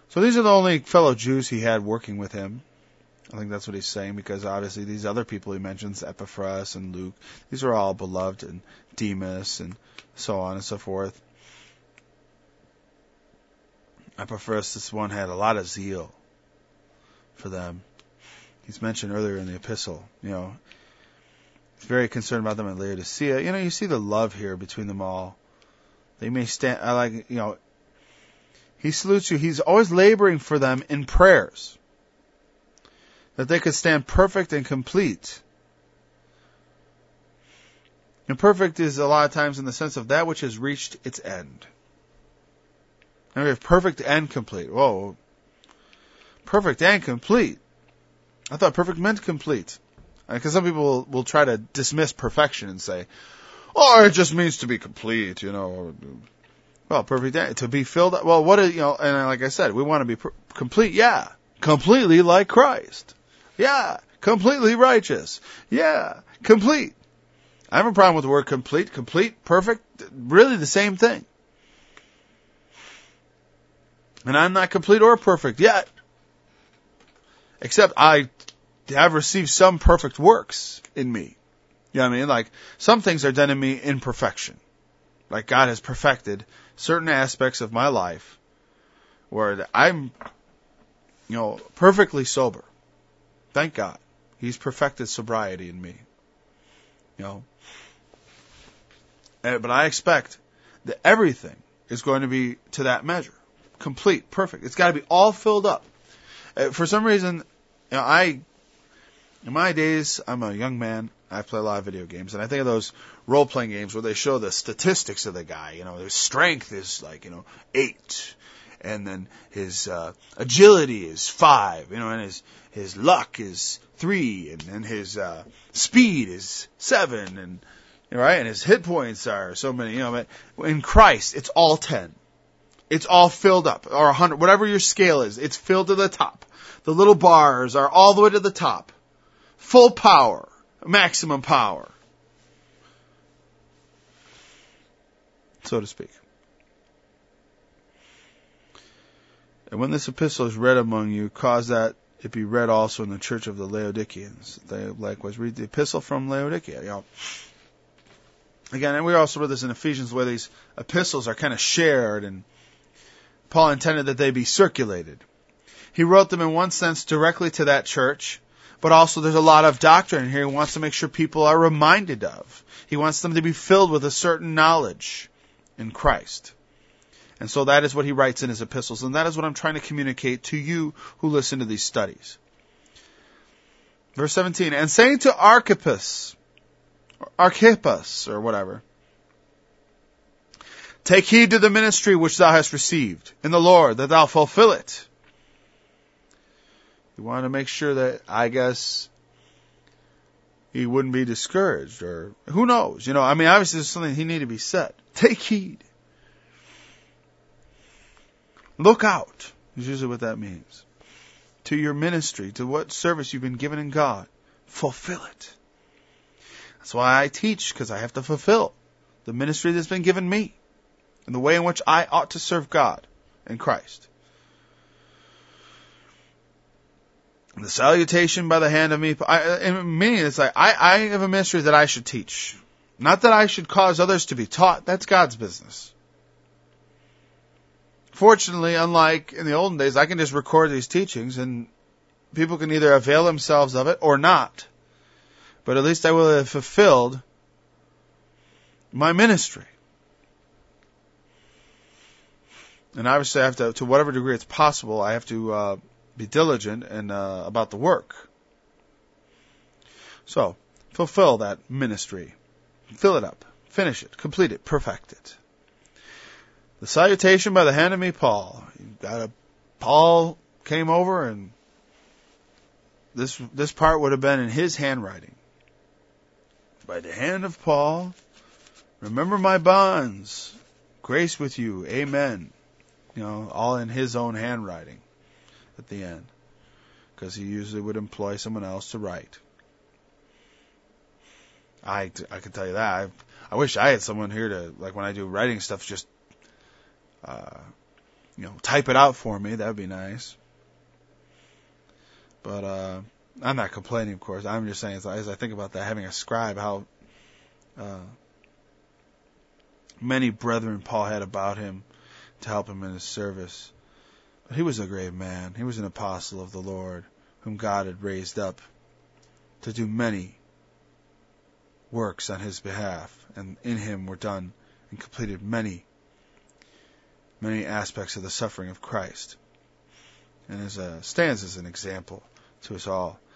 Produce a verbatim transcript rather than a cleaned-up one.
So these are the only fellow Jews he had working with him. I think that's what he's saying, because obviously these other people he mentions, Epaphras and Luke, these are all beloved, and Demas and so on and so forth. Epaphras, this one, had a lot of zeal for them. He's mentioned earlier in the epistle, you know, he's very concerned about them in Laodicea. You know, you see the love here between them all. They may stand, I like, you know, he salutes you. He's always laboring for them in prayers, that they could stand perfect and complete. And perfect is a lot of times in the sense of that which has reached its end. And we have perfect and complete. Whoa. Perfect and complete. I thought perfect meant complete. Because some people will, will try to dismiss perfection and say, oh, it just means to be complete, you know. Well, perfect, to be filled up. Well, what is, you know, and like I said, we want to be per- complete. Yeah. Completely like Christ. Yeah. Completely righteous. Yeah. Complete. I have a problem with the word complete. Complete, perfect, really the same thing. And I'm not complete or perfect yet. Except I have received some perfect works in me. You know what I mean? Like, some things are done in me in perfection. Like, God has perfected certain aspects of my life where I'm, you know, perfectly sober. Thank God. He's perfected sobriety in me. You know. But I expect that everything is going to be to that measure. Complete, perfect. It's got to be all filled up. Uh, for some reason, you know, I, in my days, I'm a young man. I play a lot of video games, and I think of those role-playing games where they show the statistics of the guy. You know, his strength is like, you know, eight, and then his uh, agility is five. You know, and his his luck is three, and then his uh, speed is seven, and right, and his hit points are so many. You know, but in Christ, it's all ten. It's all filled up, or a hundred, whatever your scale is. It's filled to the top. The little bars are all the way to the top. Full power, maximum power, so to speak. And when this epistle is read among you, cause that it be read also in the church of the Laodiceans. They likewise read the epistle from Laodicea. You know, again, and we also read this in Ephesians, where these epistles are kind of shared, and Paul intended that they be circulated. He wrote them in one sense directly to that church, but also there's a lot of doctrine in here he wants to make sure people are reminded of. He wants them to be filled with a certain knowledge in Christ. And so that is what he writes in his epistles, and that is what I'm trying to communicate to you who listen to these studies. Verse seventeen, and saying to Archippus, or Archippus, or whatever, take heed to the ministry which thou hast received in the Lord, that thou fulfill it. You want to make sure that, I guess, he wouldn't be discouraged, or who knows? You know, I mean, obviously there's something he needed to be said. Take heed. Look out, is usually what that means. To your ministry, to what service you've been given in God. Fulfill it. That's why I teach, because I have to fulfill the ministry that's been given me, and the way in which I ought to serve God and Christ. The salutation by the hand of me, I, in meaning it's like, I, I have a ministry that I should teach. Not that I should cause others to be taught. That's God's business. Fortunately, unlike in the olden days, I can just record these teachings and people can either avail themselves of it or not. But at least I will have fulfilled my ministry. And obviously I have to, to whatever degree it's possible, I have to uh, be diligent and uh, about the work. So, fulfill that ministry. Fill it up. Finish it. Complete it. Perfect it. The salutation by the hand of me, Paul. Got a, Paul came over, and this this part would have been in his handwriting. By the hand of Paul, remember my bonds. Grace with you. Amen. You know, all in his own handwriting at the end, because he usually would employ someone else to write. I, I can tell you that. I, I wish I had someone here to, like when I do writing stuff, just uh, you know, type it out for me. That would be nice. But uh, I'm not complaining, of course. I'm just saying, as I think about that, having a scribe, how uh, many brethren Paul had about him to help him in his service. But he was a great man. He was an apostle of the Lord, whom God had raised up to do many works on his behalf. And in him were done and completed many, many aspects of the suffering of Christ. And as a, stands as an example to us all.